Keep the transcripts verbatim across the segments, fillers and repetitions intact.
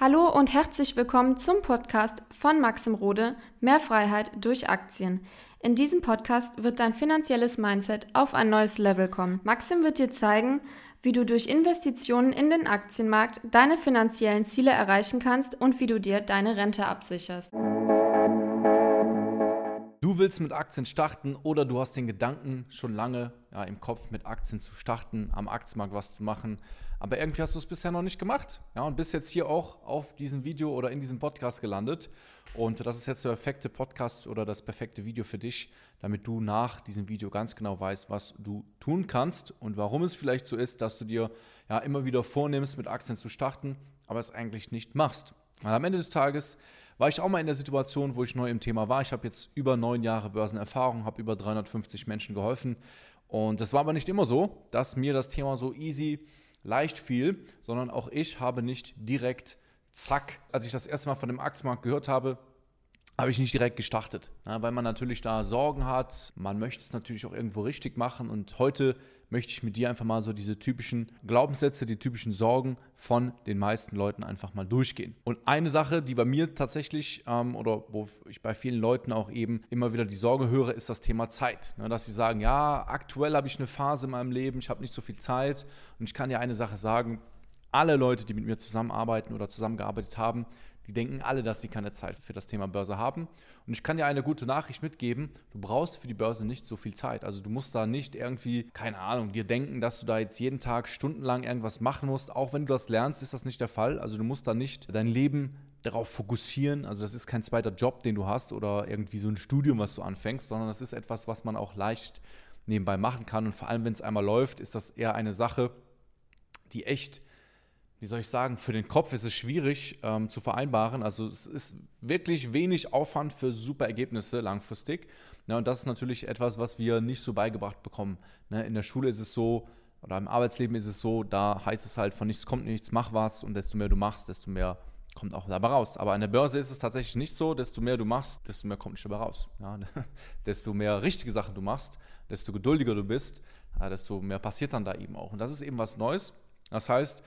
Hallo und herzlich willkommen zum Podcast von Maxim Rode, Mehr Freiheit durch Aktien. In diesem Podcast wird dein finanzielles Mindset auf ein neues Level kommen. Maxim wird dir zeigen, wie du durch Investitionen in den Aktienmarkt deine finanziellen Ziele erreichen kannst und wie du dir deine Rente absicherst. Du willst mit Aktien starten oder du hast den Gedanken schon lange ja, im Kopf, mit Aktien zu starten, am Aktienmarkt was zu machen, aber irgendwie hast du es bisher noch nicht gemacht, ja, und bist jetzt hier auch auf diesem Video oder in diesem Podcast gelandet und das ist jetzt der perfekte Podcast oder das perfekte Video für dich, damit du nach diesem Video ganz genau weißt, was du tun kannst und warum es vielleicht so ist, dass du dir ja immer wieder vornimmst, mit Aktien zu starten, aber es eigentlich nicht machst. Weil am Ende des Tages war ich auch mal in der Situation, wo ich neu im Thema war. Ich habe jetzt über neun Jahre Börsenerfahrung, habe über dreihundertfünfzig Menschen geholfen. Und das war aber nicht immer so, dass mir das Thema so easy, leicht fiel, sondern auch ich habe nicht direkt, zack, als ich das erste Mal von dem Aktienmarkt gehört habe, habe ich nicht direkt gestartet, ja, weil man natürlich da Sorgen hat. Man möchte es natürlich auch irgendwo richtig machen. Und heute möchte ich mit dir einfach mal so diese typischen Glaubenssätze, die typischen Sorgen von den meisten Leuten einfach mal durchgehen. Und eine Sache, die bei mir tatsächlich ähm, oder wo ich bei vielen Leuten auch eben immer wieder die Sorge höre, ist das Thema Zeit. Ne, dass sie sagen, ja, aktuell habe ich eine Phase in meinem Leben, ich habe nicht so viel Zeit. Und ich kann dir eine Sache sagen, alle Leute, die mit mir zusammenarbeiten oder zusammengearbeitet haben, die denken alle, dass sie keine Zeit für das Thema Börse haben. Und ich kann dir eine gute Nachricht mitgeben, du brauchst für die Börse nicht so viel Zeit. Also du musst da nicht irgendwie, keine Ahnung, dir denken, dass du da jetzt jeden Tag stundenlang irgendwas machen musst. Auch wenn du das lernst, ist das nicht der Fall. Also du musst da nicht dein Leben darauf fokussieren. Also das ist kein zweiter Job, den du hast oder irgendwie so ein Studium, was du anfängst, sondern das ist etwas, was man auch leicht nebenbei machen kann. Und vor allem, wenn es einmal läuft, ist das eher eine Sache, die echt, wie soll ich sagen, für den Kopf ist es schwierig ähm, zu vereinbaren. Also es ist wirklich wenig Aufwand für super Ergebnisse langfristig. Ja, und das ist natürlich etwas, was wir nicht so beigebracht bekommen. Ne, in der Schule ist es so, oder im Arbeitsleben ist es so, da heißt es halt, von nichts kommt nichts, mach was. Und desto mehr du machst, desto mehr kommt auch dabei raus. Aber an der Börse ist es tatsächlich nicht so, desto mehr du machst, desto mehr kommt nicht dabei raus. Ja, desto mehr richtige Sachen du machst, desto geduldiger du bist, ja, desto mehr passiert dann da eben auch. Und das ist eben was Neues. Das heißt,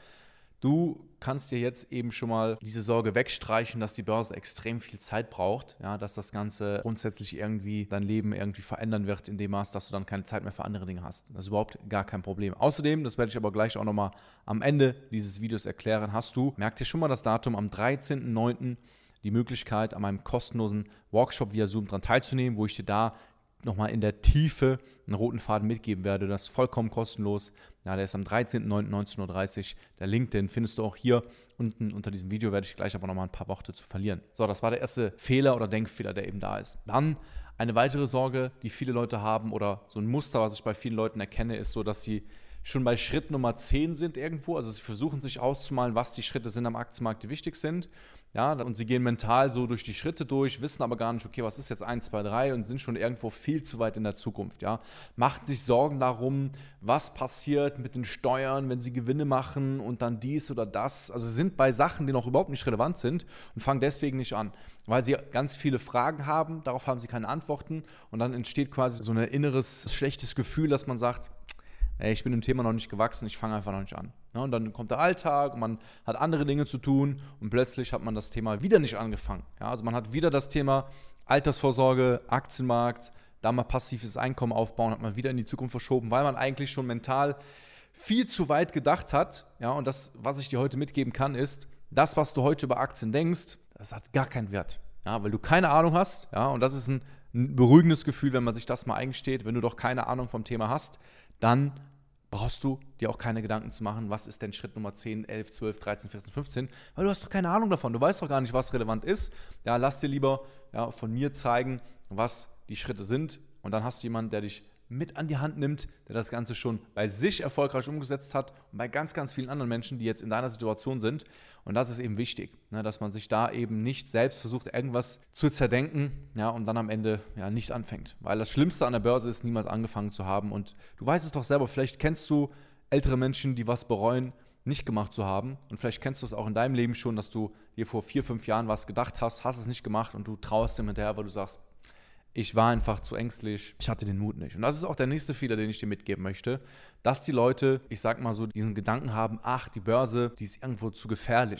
du kannst dir jetzt eben schon mal diese Sorge wegstreichen, dass die Börse extrem viel Zeit braucht, ja, dass das Ganze grundsätzlich irgendwie dein Leben irgendwie verändern wird in dem Maß, dass du dann keine Zeit mehr für andere Dinge hast. Das ist überhaupt gar kein Problem. Außerdem, das werde ich aber gleich auch nochmal am Ende dieses Videos erklären, hast du, merk dir schon mal das Datum, am dreizehnten neunten die Möglichkeit, an meinem kostenlosen Workshop via Zoom dran teilzunehmen, wo ich dir da nochmal in der Tiefe einen roten Faden mitgeben werde. Das ist vollkommen kostenlos. Ja, der ist am dreizehnten neunten neunzehn Uhr dreißig. Der Link, den findest du auch hier unten unter diesem Video, werde ich gleich aber nochmal ein paar Worte zu verlieren. So, das war der erste Fehler oder Denkfehler, der eben da ist. Dann eine weitere Sorge, die viele Leute haben oder so ein Muster, was ich bei vielen Leuten erkenne, ist so, dass sie schon bei Schritt Nummer zehn sind irgendwo. Also sie versuchen sich auszumalen, was die Schritte sind am Aktienmarkt, die wichtig sind. Ja, und sie gehen mental so durch die Schritte durch, wissen aber gar nicht, okay, was ist jetzt eins, zwei, drei und sind schon irgendwo viel zu weit in der Zukunft. Ja, machen sich Sorgen darum, was passiert mit den Steuern, wenn sie Gewinne machen und dann dies oder das. Also sie sind bei Sachen, die noch überhaupt nicht relevant sind und fangen deswegen nicht an, weil sie ganz viele Fragen haben, darauf haben sie keine Antworten und dann entsteht quasi so ein inneres schlechtes Gefühl, dass man sagt, ey, ich bin im Thema noch nicht gewachsen, ich fange einfach noch nicht an. Ja, und dann kommt der Alltag und man hat andere Dinge zu tun und plötzlich hat man das Thema wieder nicht angefangen. Ja, also man hat wieder das Thema Altersvorsorge, Aktienmarkt, da mal passives Einkommen aufbauen, hat man wieder in die Zukunft verschoben, weil man eigentlich schon mental viel zu weit gedacht hat. Ja, und das, was ich dir heute mitgeben kann, ist, das, was du heute über Aktien denkst, das hat gar keinen Wert. Ja, weil du keine Ahnung hast. Ja, und das ist ein, ein beruhigendes Gefühl, wenn man sich das mal eingesteht. Wenn du doch keine Ahnung vom Thema hast, dann brauchst du dir auch keine Gedanken zu machen, was ist denn Schritt Nummer zehn, elf, zwölf, dreizehn, vierzehn, fünfzehn, weil du hast doch keine Ahnung davon, du weißt doch gar nicht, was relevant ist. Ja, lass dir lieber ja, von mir zeigen, was die Schritte sind und dann hast du jemanden, der dich mit an die Hand nimmt, der das Ganze schon bei sich erfolgreich umgesetzt hat und bei ganz, ganz vielen anderen Menschen, die jetzt in deiner Situation sind. Und das ist eben wichtig, ne, dass man sich da eben nicht selbst versucht, irgendwas zu zerdenken, ja, und dann am Ende ja, nicht anfängt. Weil das Schlimmste an der Börse ist, niemals angefangen zu haben. Und du weißt es doch selber, vielleicht kennst du ältere Menschen, die was bereuen, nicht gemacht zu haben. Und vielleicht kennst du es auch in deinem Leben schon, dass du dir vor vier, fünf Jahren was gedacht hast, hast es nicht gemacht und du traust dem hinterher, weil du sagst, ich war einfach zu ängstlich, ich hatte den Mut nicht. Und das ist auch der nächste Fehler, den ich dir mitgeben möchte, dass die Leute, ich sag mal so, diesen Gedanken haben, ach, die Börse, die ist irgendwo zu gefährlich.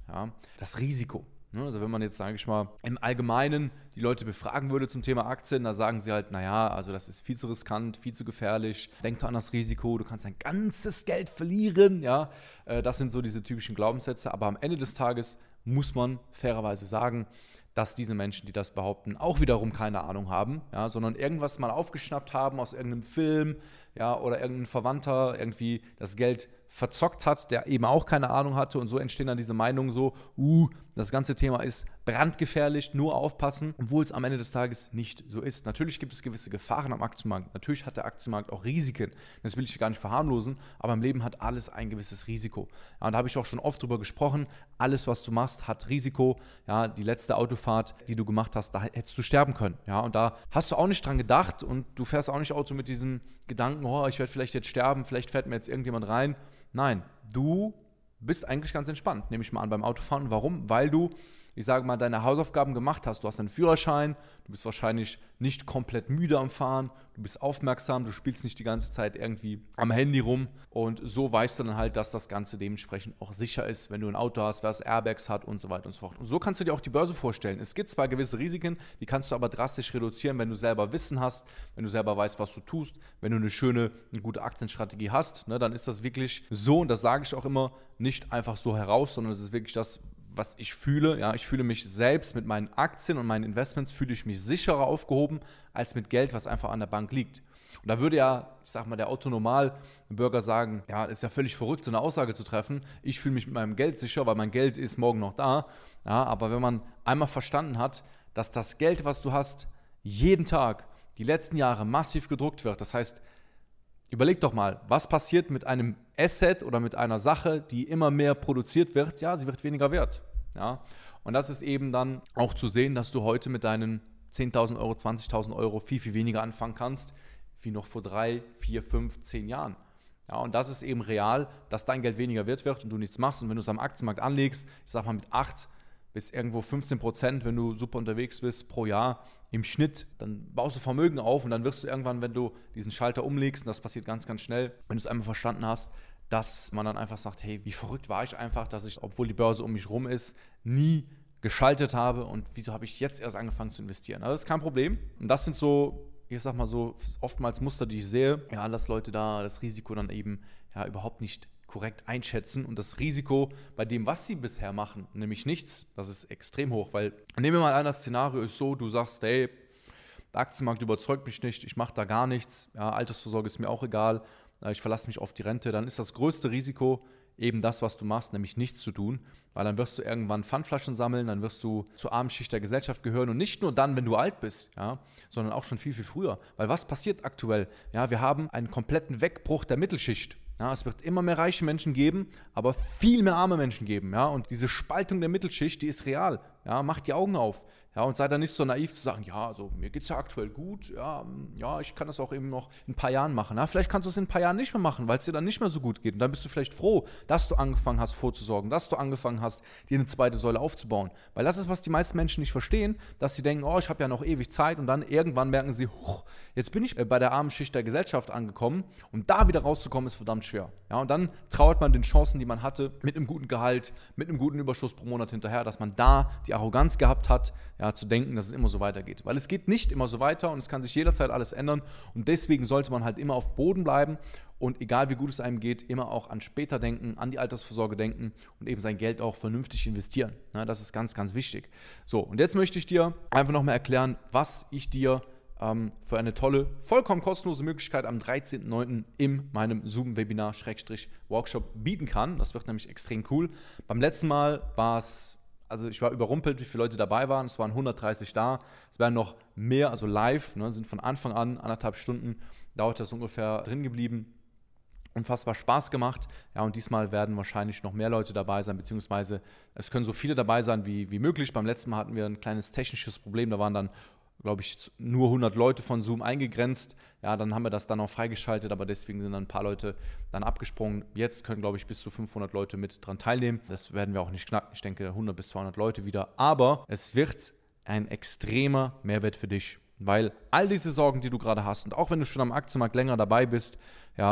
Ja? Das Risiko. Also wenn man jetzt, sage ich mal, im Allgemeinen die Leute befragen würde zum Thema Aktien, da sagen sie halt, naja, also das ist viel zu riskant, viel zu gefährlich, denk an das Risiko, du kannst dein ganzes Geld verlieren, ja, das sind so diese typischen Glaubenssätze, aber am Ende des Tages muss man fairerweise sagen, dass diese Menschen, die das behaupten, auch wiederum keine Ahnung haben, ja, sondern irgendwas mal aufgeschnappt haben aus irgendeinem Film, ja, oder irgendein Verwandter irgendwie das Geld verzockt hat, der eben auch keine Ahnung hatte, und so entstehen dann diese Meinungen so, uh, das ganze Thema ist brandgefährlich, nur aufpassen, obwohl es am Ende des Tages nicht so ist. Natürlich gibt es gewisse Gefahren am Aktienmarkt, natürlich hat der Aktienmarkt auch Risiken, das will ich gar nicht verharmlosen, aber im Leben hat alles ein gewisses Risiko. Ja, und da habe ich auch schon oft drüber gesprochen, alles, was du machst, hat Risiko. Ja, die letzte Autofahrt, die du gemacht hast, da hättest du sterben können. Ja, und da hast du auch nicht dran gedacht und du fährst auch nicht Auto mit diesem Gedanken, oh, ich werde vielleicht jetzt sterben, vielleicht fährt mir jetzt irgendjemand rein. Nein, du bist eigentlich ganz entspannt, nehme ich mal an, beim Autofahren. Warum? Weil du, ich sage mal, deine Hausaufgaben gemacht hast. Du hast einen Führerschein, du bist wahrscheinlich nicht komplett müde am Fahren, du bist aufmerksam, du spielst nicht die ganze Zeit irgendwie am Handy rum, und so weißt du dann halt, dass das Ganze dementsprechend auch sicher ist, wenn du ein Auto hast, was Airbags hat und so weiter und so fort. Und so kannst du dir auch die Börse vorstellen. Es gibt zwar gewisse Risiken, die kannst du aber drastisch reduzieren, wenn du selber Wissen hast, wenn du selber weißt, was du tust, wenn du eine schöne, eine gute Aktienstrategie hast, ne, dann ist das wirklich so, und das sage ich auch immer, nicht einfach so heraus, sondern es ist wirklich das, was ich fühle. Ja, ich fühle mich selbst mit meinen Aktien und meinen Investments, fühle ich mich sicherer aufgehoben als mit Geld, was einfach an der Bank liegt. Und da würde ja, ich sag mal, der Autonormalbürger sagen, ja, ist ja völlig verrückt, so eine Aussage zu treffen. Ich fühle mich mit meinem Geld sicher, weil mein Geld ist morgen noch da. Ja, aber wenn man einmal verstanden hat, dass das Geld, was du hast, jeden Tag, die letzten Jahre massiv gedruckt wird, das heißt, überleg doch mal, was passiert mit einem Asset oder mit einer Sache, die immer mehr produziert wird? Ja, sie wird weniger wert. Ja? Und das ist eben dann auch zu sehen, dass du heute mit deinen zehntausend Euro, zwanzigtausend Euro viel, viel weniger anfangen kannst, wie noch vor drei, vier, fünf, zehn Jahren. Ja, und das ist eben real, dass dein Geld weniger wert wird und du nichts machst. Und wenn du es am Aktienmarkt anlegst, ich sag mal mit acht bis irgendwo fünfzehn Prozent, wenn du super unterwegs bist pro Jahr im Schnitt, dann baust du Vermögen auf, und dann wirst du irgendwann, wenn du diesen Schalter umlegst, und das passiert ganz, ganz schnell, wenn du es einmal verstanden hast, dass man dann einfach sagt, hey, wie verrückt war ich einfach, dass ich, obwohl die Börse um mich rum ist, nie geschaltet habe, und wieso habe ich jetzt erst angefangen zu investieren? Also das ist kein Problem. Und das sind so, ich sag mal so, oftmals Muster, die ich sehe, ja, dass Leute da das Risiko dann eben ja überhaupt nicht korrekt einschätzen, und das Risiko bei dem, was sie bisher machen, nämlich nichts, das ist extrem hoch, weil nehmen wir mal an, das Szenario ist so, du sagst, hey, der Aktienmarkt überzeugt mich nicht, ich mache da gar nichts, ja, Altersvorsorge ist mir auch egal, ich verlasse mich auf die Rente, dann ist das größte Risiko eben das, was du machst, nämlich nichts zu tun, weil dann wirst du irgendwann Pfandflaschen sammeln, dann wirst du zur armen Schicht der Gesellschaft gehören, und nicht nur dann, wenn du alt bist, ja, sondern auch schon viel, viel früher, weil was passiert aktuell? Ja, wir haben einen kompletten Wegbruch der Mittelschicht. Ja, es wird immer mehr reiche Menschen geben, aber viel mehr arme Menschen geben. Ja? Und diese Spaltung der Mittelschicht, die ist real. Ja? Mach die Augen auf. Ja? Und sei da nicht so naiv zu sagen, ja, also mir geht es ja aktuell gut. Ja, ja, ich kann das auch eben noch in ein paar Jahren machen. Ja? Vielleicht kannst du es in ein paar Jahren nicht mehr machen, weil es dir dann nicht mehr so gut geht. Und dann bist du vielleicht froh, dass du angefangen hast vorzusorgen, dass du angefangen hast, dir eine zweite Säule aufzubauen. Weil das ist, was die meisten Menschen nicht verstehen, dass sie denken, oh, ich habe ja noch ewig Zeit, und dann irgendwann merken sie, huch, jetzt bin ich bei der armen Schicht der Gesellschaft angekommen, und da wieder rauszukommen ist verdammt schwer. Ja, und dann trauert man den Chancen, die man hatte, mit einem guten Gehalt, mit einem guten Überschuss pro Monat hinterher, dass man da die Arroganz gehabt hat, ja, zu denken, dass es immer so weitergeht. Weil es geht nicht immer so weiter, und es kann sich jederzeit alles ändern, und deswegen sollte man halt immer auf Boden bleiben und egal wie gut es einem geht, immer auch an später denken, an die Altersvorsorge denken und eben sein Geld auch vernünftig investieren. Ja, das ist ganz, ganz wichtig. So, und jetzt möchte ich dir einfach nochmal erklären, was ich dir für eine tolle, vollkommen kostenlose Möglichkeit am dreizehnten neunten in meinem Zoom-Webinar-Workshop bieten kann. Das wird nämlich extrem cool. Beim letzten Mal war es, also ich war überrumpelt, wie viele Leute dabei waren. Es waren hundertdreißig da. Es werden noch mehr, also live, ne, sind von Anfang an anderthalb Stunden, dauert das ungefähr drin geblieben. Unfassbar Spaß gemacht. Ja, und diesmal werden wahrscheinlich noch mehr Leute dabei sein, beziehungsweise es können so viele dabei sein wie, wie möglich. Beim letzten Mal hatten wir ein kleines technisches Problem, da waren dann glaube ich, nur hundert Leute von Zoom eingegrenzt. Ja, dann haben wir das dann auch freigeschaltet, aber deswegen sind dann ein paar Leute dann abgesprungen. Jetzt können, glaube ich, bis zu fünfhundert Leute mit dran teilnehmen. Das werden wir auch nicht knacken. Ich denke, hundert bis zweihundert Leute wieder. Aber es wird ein extremer Mehrwert für dich, weil all diese Sorgen, die du gerade hast, und auch wenn du schon am Aktienmarkt länger dabei bist, ja,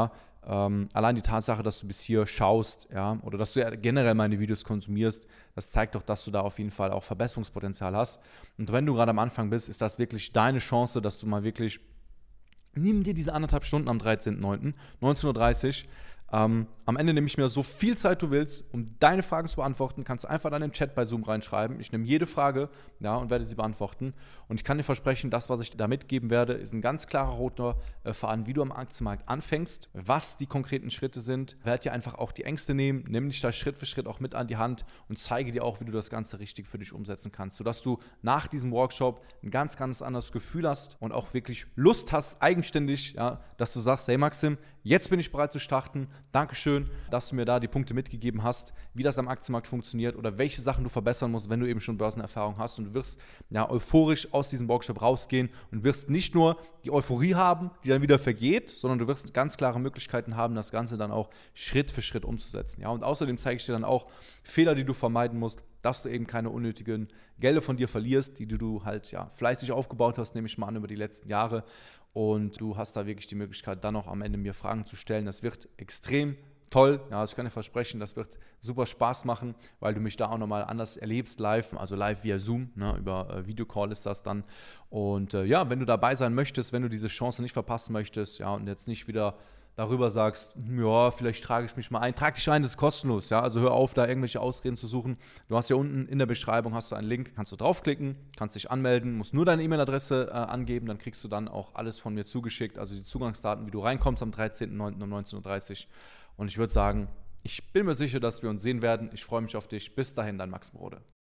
Ähm, allein die Tatsache, dass du bis hier schaust, ja, oder dass du ja generell meine Videos konsumierst, das zeigt doch, dass du da auf jeden Fall auch Verbesserungspotenzial hast. Und wenn du gerade am Anfang bist, ist das wirklich deine Chance, dass du mal wirklich, nimm dir diese anderthalb Stunden am dreizehnten neunten neunzehn Uhr dreißig. Ähm, am Ende nehme ich mir so viel Zeit du willst, um deine Fragen zu beantworten. Kannst du einfach dann im Chat bei Zoom reinschreiben. Ich nehme jede Frage, ja, und werde sie beantworten. Und ich kann dir versprechen, das, was ich dir da mitgeben werde, ist ein ganz klarer roter äh, Faden, wie du am Aktienmarkt anfängst, was die konkreten Schritte sind. Ich werde dir einfach auch die Ängste nehmen, nimm dich da Schritt für Schritt auch mit an die Hand und zeige dir auch, wie du das Ganze richtig für dich umsetzen kannst, sodass du nach diesem Workshop ein ganz, ganz anderes Gefühl hast und auch wirklich Lust hast, eigenständig, ja, dass du sagst, hey Maxim, jetzt bin ich bereit zu starten. Dankeschön, dass du mir da die Punkte mitgegeben hast, wie das am Aktienmarkt funktioniert oder welche Sachen du verbessern musst, wenn du eben schon Börsenerfahrung hast. Und du wirst ja euphorisch aus diesem Workshop rausgehen und wirst nicht nur die Euphorie haben, die dann wieder vergeht, sondern du wirst ganz klare Möglichkeiten haben, das Ganze dann auch Schritt für Schritt umzusetzen. Ja, und außerdem zeige ich dir dann auch Fehler, die du vermeiden musst, dass du eben keine unnötigen Gelder von dir verlierst, die du halt ja fleißig aufgebaut hast, nehme ich mal an, über die letzten Jahre. Und du hast da wirklich die Möglichkeit, dann auch am Ende mir Fragen zu stellen. Das wird extrem toll. Ja, also ich kann dir versprechen, das wird super Spaß machen, weil du mich da auch nochmal anders erlebst, live, also live via Zoom, ne, über äh, Videocall ist das dann. Und äh, ja, wenn du dabei sein möchtest, wenn du diese Chance nicht verpassen möchtest, ja, und jetzt nicht wieder darüber sagst, ja, vielleicht trage ich mich mal ein. Trag dich ein, das ist kostenlos, ja, also hör auf, da irgendwelche Ausreden zu suchen. Du hast ja unten in der Beschreibung hast du einen Link, kannst du draufklicken, kannst dich anmelden, musst nur deine E-Mail-Adresse äh, angeben, dann kriegst du dann auch alles von mir zugeschickt, also die Zugangsdaten, wie du reinkommst am dreizehnten neunten um neunzehn Uhr dreißig. Und ich würde sagen, ich bin mir sicher, dass wir uns sehen werden. Ich freue mich auf dich. Bis dahin, dein Maxim Rode.